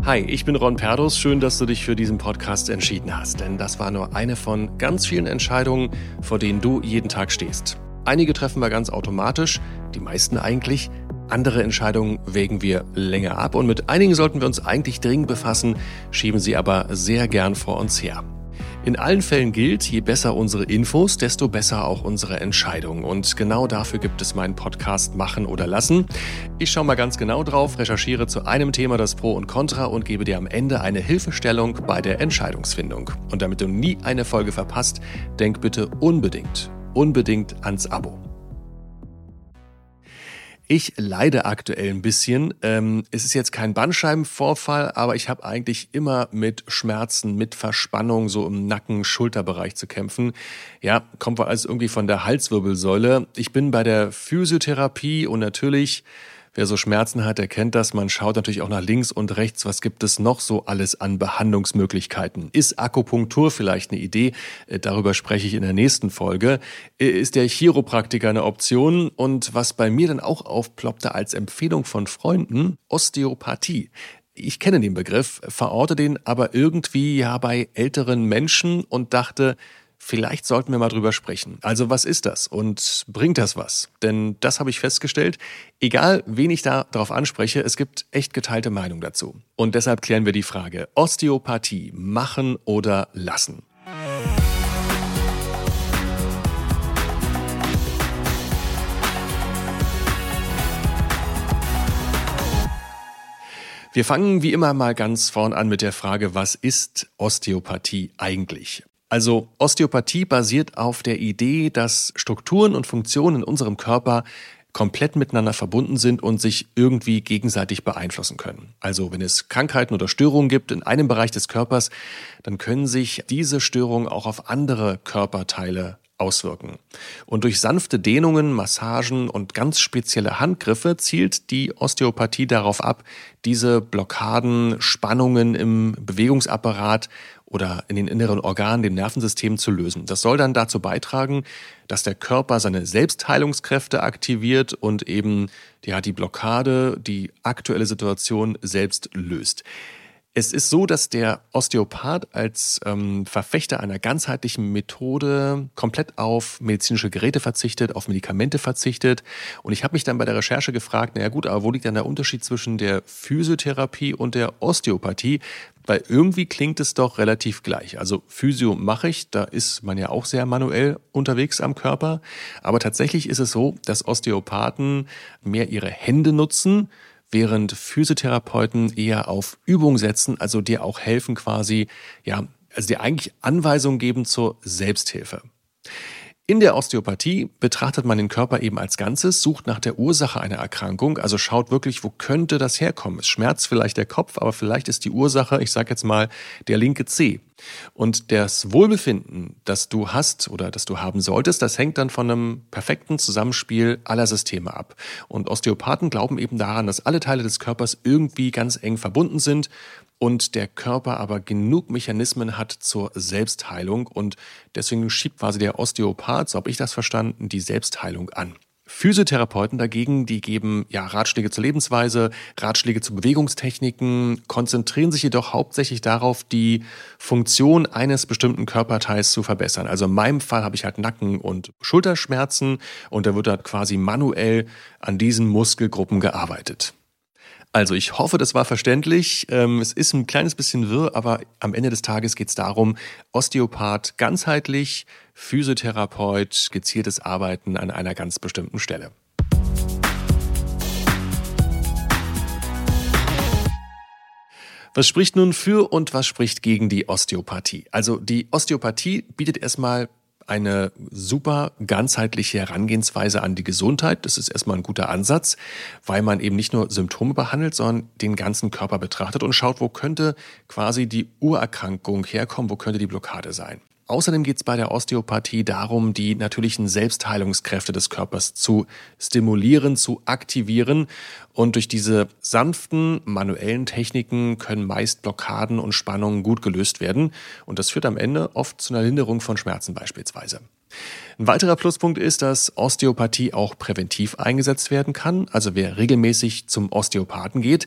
Hi, ich bin Ron Perdus. Schön, dass du dich für diesen Podcast entschieden hast, denn das war nur eine von ganz vielen Entscheidungen, vor denen du jeden Tag stehst. Einige treffen wir ganz automatisch, die meisten eigentlich. Andere Entscheidungen wägen wir länger ab und mit einigen sollten wir uns eigentlich dringend befassen, schieben sie aber sehr gern vor uns her. In allen Fällen gilt, je besser unsere Infos, desto besser auch unsere Entscheidungen. Und genau dafür gibt es meinen Podcast Machen oder Lassen. Ich schaue mal ganz genau drauf, recherchiere zu einem Thema das Pro und Contra und gebe dir am Ende eine Hilfestellung bei der Entscheidungsfindung. Und damit du nie eine Folge verpasst, denk bitte unbedingt ans Abo. Ich leide aktuell ein bisschen. Es ist jetzt kein Bandscheibenvorfall, aber ich habe eigentlich immer mit Schmerzen, mit Verspannung so im Nacken-Schulterbereich zu kämpfen. Ja, kommt wohl alles irgendwie von der Halswirbelsäule. Ich bin bei der Physiotherapie und natürlich, wer so Schmerzen hat, der kennt das. Man schaut natürlich auch nach links und rechts. Was gibt es noch so alles an Behandlungsmöglichkeiten? Ist Akupunktur vielleicht eine Idee? Darüber spreche ich in der nächsten Folge. Ist der Chiropraktiker eine Option? Und was bei mir dann auch aufploppte als Empfehlung von Freunden, Osteopathie. Ich kenne den Begriff, verorte den aber irgendwie ja bei älteren Menschen und dachte, vielleicht sollten wir mal drüber sprechen. Also was ist das und bringt das was? Denn das habe ich festgestellt, egal wen ich da drauf anspreche, es gibt echt geteilte Meinungen dazu. Und deshalb klären wir die Frage, Osteopathie, machen oder lassen? Wir fangen wie immer mal ganz vorn an mit der Frage, was ist Osteopathie eigentlich? Also Osteopathie basiert auf der Idee, dass Strukturen und Funktionen in unserem Körper komplett miteinander verbunden sind und sich irgendwie gegenseitig beeinflussen können. Also wenn es Krankheiten oder Störungen gibt in einem Bereich des Körpers, dann können sich diese Störungen auch auf andere Körperteile auswirken. Und durch sanfte Dehnungen, Massagen und ganz spezielle Handgriffe zielt die Osteopathie darauf ab, diese Blockaden, Spannungen im Bewegungsapparat oder in den inneren Organen, dem Nervensystem zu lösen. Das soll dann dazu beitragen, dass der Körper seine Selbstheilungskräfte aktiviert und eben die Blockade, die aktuelle Situation selbst löst. Es ist so, dass der Osteopath als Verfechter einer ganzheitlichen Methode komplett auf medizinische Geräte verzichtet, auf Medikamente verzichtet. Und ich habe mich dann bei der Recherche gefragt, aber wo liegt dann der Unterschied zwischen der Physiotherapie und der Osteopathie? Weil irgendwie klingt es doch relativ gleich. Also Physio mache ich, da ist man ja auch sehr manuell unterwegs am Körper. Aber tatsächlich ist es so, dass Osteopathen mehr ihre Hände nutzen, während Physiotherapeuten eher auf Übung setzen, also dir auch helfen quasi, also dir eigentlich Anweisungen geben zur Selbsthilfe. In der Osteopathie betrachtet man den Körper eben als Ganzes, sucht nach der Ursache einer Erkrankung, also schaut wirklich, wo könnte das herkommen? Es schmerzt vielleicht der Kopf, aber vielleicht ist die Ursache, ich sage jetzt mal, der linke Zeh. Und das Wohlbefinden, das du hast oder das du haben solltest, das hängt dann von einem perfekten Zusammenspiel aller Systeme ab. Und Osteopathen glauben eben daran, dass alle Teile des Körpers irgendwie ganz eng verbunden sind und der Körper aber genug Mechanismen hat zur Selbstheilung und deswegen schiebt quasi der Osteopath, so habe ich das verstanden, die Selbstheilung an. Physiotherapeuten dagegen, die geben Ratschläge zur Lebensweise, Ratschläge zu Bewegungstechniken, konzentrieren sich jedoch hauptsächlich darauf, die Funktion eines bestimmten Körperteils zu verbessern. Also in meinem Fall habe ich halt Nacken- und Schulterschmerzen und da wird halt quasi manuell an diesen Muskelgruppen gearbeitet. Also ich hoffe, das war verständlich. Es ist ein kleines bisschen wirr, aber am Ende des Tages geht es darum, Osteopath ganzheitlich, Physiotherapeut, gezieltes Arbeiten an einer ganz bestimmten Stelle. Was spricht nun für und was spricht gegen die Osteopathie? Also die Osteopathie bietet erstmal eine super ganzheitliche Herangehensweise an die Gesundheit. Das ist erstmal ein guter Ansatz, weil man eben nicht nur Symptome behandelt, sondern den ganzen Körper betrachtet und schaut, wo könnte quasi die Urerkrankung herkommen, wo könnte die Blockade sein. Außerdem geht es bei der Osteopathie darum, die natürlichen Selbstheilungskräfte des Körpers zu stimulieren, zu aktivieren. Und durch diese sanften, manuellen Techniken können meist Blockaden und Spannungen gut gelöst werden. Und das führt am Ende oft zu einer Linderung von Schmerzen beispielsweise. Ein weiterer Pluspunkt ist, dass Osteopathie auch präventiv eingesetzt werden kann. Also wer regelmäßig zum Osteopathen geht,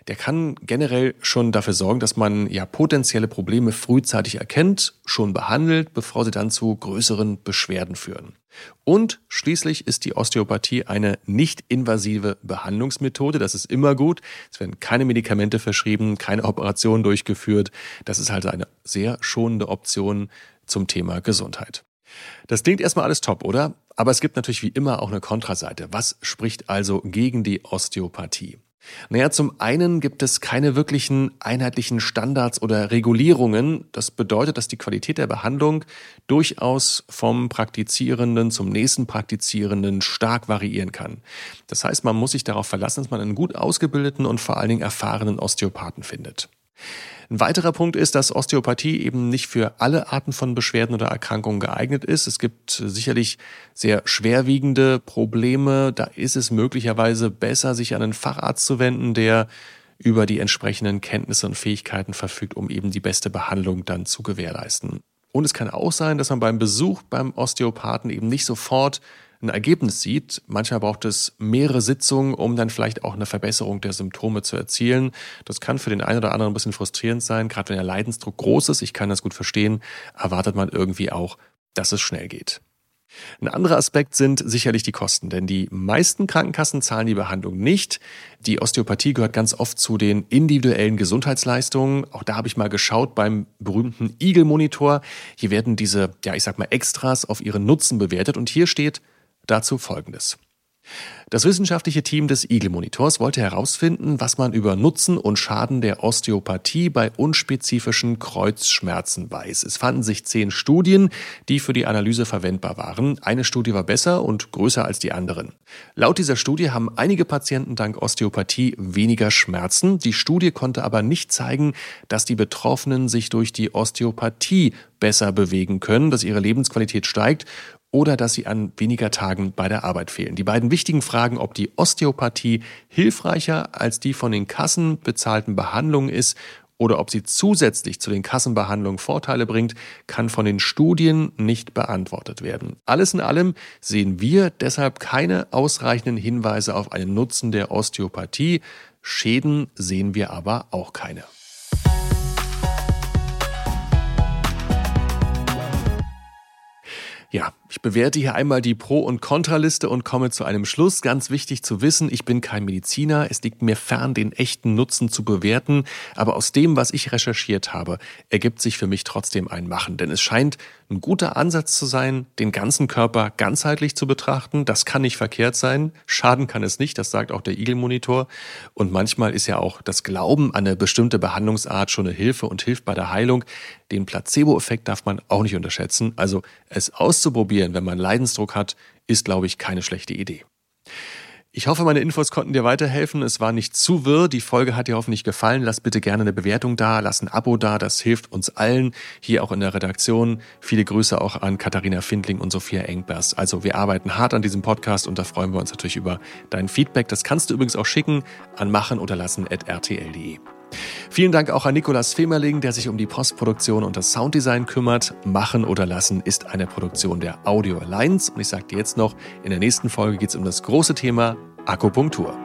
der kann generell schon dafür sorgen, dass man ja potenzielle Probleme frühzeitig erkennt, schon behandelt, bevor sie dann zu größeren Beschwerden führen. Und schließlich ist die Osteopathie eine nicht-invasive Behandlungsmethode. Das ist immer gut. Es werden keine Medikamente verschrieben, keine Operationen durchgeführt. Das ist halt eine sehr schonende Option zum Thema Gesundheit. Das klingt erstmal alles top, oder? Aber es gibt natürlich wie immer auch eine Kontraseite. Was spricht also gegen die Osteopathie? Naja, zum einen gibt es keine wirklichen einheitlichen Standards oder Regulierungen. Das bedeutet, dass die Qualität der Behandlung durchaus vom Praktizierenden zum nächsten Praktizierenden stark variieren kann. Das heißt, man muss sich darauf verlassen, dass man einen gut ausgebildeten und vor allen Dingen erfahrenen Osteopathen findet. Ein weiterer Punkt ist, dass Osteopathie eben nicht für alle Arten von Beschwerden oder Erkrankungen geeignet ist. Es gibt sicherlich sehr schwerwiegende Probleme. Da ist es möglicherweise besser, sich an einen Facharzt zu wenden, der über die entsprechenden Kenntnisse und Fähigkeiten verfügt, um eben die beste Behandlung dann zu gewährleisten. Und es kann auch sein, dass man beim Besuch beim Osteopathen eben nicht sofort ein Ergebnis sieht. Manchmal braucht es mehrere Sitzungen, um dann vielleicht auch eine Verbesserung der Symptome zu erzielen. Das kann für den einen oder anderen ein bisschen frustrierend sein, gerade wenn der Leidensdruck groß ist. Ich kann das gut verstehen, erwartet man irgendwie auch, dass es schnell geht. Ein anderer Aspekt sind sicherlich die Kosten, denn die meisten Krankenkassen zahlen die Behandlung nicht. Die Osteopathie gehört ganz oft zu den individuellen Gesundheitsleistungen. Auch da habe ich mal geschaut beim berühmten Eagle-Monitor. Hier werden diese, Extras auf ihren Nutzen bewertet und hier steht dazu Folgendes. Das wissenschaftliche Team des Eagle-Monitors wollte herausfinden, was man über Nutzen und Schaden der Osteopathie bei unspezifischen Kreuzschmerzen weiß. Es fanden sich 10 Studien, die für die Analyse verwendbar waren. Eine Studie war besser und größer als die anderen. Laut dieser Studie haben einige Patienten dank Osteopathie weniger Schmerzen. Die Studie konnte aber nicht zeigen, dass die Betroffenen sich durch die Osteopathie besser bewegen können, dass ihre Lebensqualität steigt oder dass sie an weniger Tagen bei der Arbeit fehlen. Die beiden wichtigen Fragen, ob die Osteopathie hilfreicher als die von den Kassen bezahlten Behandlungen ist oder ob sie zusätzlich zu den Kassenbehandlungen Vorteile bringt, kann von den Studien nicht beantwortet werden. Alles in allem sehen wir deshalb keine ausreichenden Hinweise auf einen Nutzen der Osteopathie. Schäden sehen wir aber auch keine. Ja, ich bewerte hier einmal die Pro- und Kontraliste und komme zu einem Schluss. Ganz wichtig zu wissen, ich bin kein Mediziner. Es liegt mir fern, den echten Nutzen zu bewerten. Aber aus dem, was ich recherchiert habe, ergibt sich für mich trotzdem ein Machen. Denn es scheint ein guter Ansatz zu sein, den ganzen Körper ganzheitlich zu betrachten. Das kann nicht verkehrt sein. Schaden kann es nicht, das sagt auch der Eagle-Monitor. Und manchmal ist ja auch das Glauben an eine bestimmte Behandlungsart schon eine Hilfe und hilft bei der Heilung. Den Placebo-Effekt darf man auch nicht unterschätzen. Also es auszuprobieren, wenn man Leidensdruck hat, ist, glaube ich, keine schlechte Idee. Ich hoffe, meine Infos konnten dir weiterhelfen. Es war nicht zu wirr. Die Folge hat dir hoffentlich gefallen. Lass bitte gerne eine Bewertung da, lass ein Abo da. Das hilft uns allen, hier auch in der Redaktion. Viele Grüße auch an Katharina Findling und Sophia Engbers. Also wir arbeiten hart an diesem Podcast und da freuen wir uns natürlich über dein Feedback. Das kannst du übrigens auch schicken an machenoderlassen@rtl.de. Vielen Dank auch an Nikolaus Femerling, der sich um die Postproduktion und das Sounddesign kümmert. Machen oder lassen ist eine Produktion der Audio Alliance. Und ich sage dir jetzt noch, in der nächsten Folge geht es um das große Thema Akupunktur.